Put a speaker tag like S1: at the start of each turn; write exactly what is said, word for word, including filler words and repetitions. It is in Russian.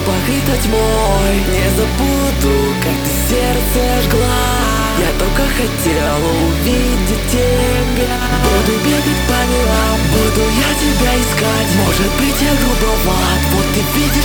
S1: покрыта тьмой. Не забуду, как ты сердце жгла. Я только хотела увидеть тебя. Буду бегать по мирам, буду я тебя искать. Может быть, я грубоват, вот ты видишь.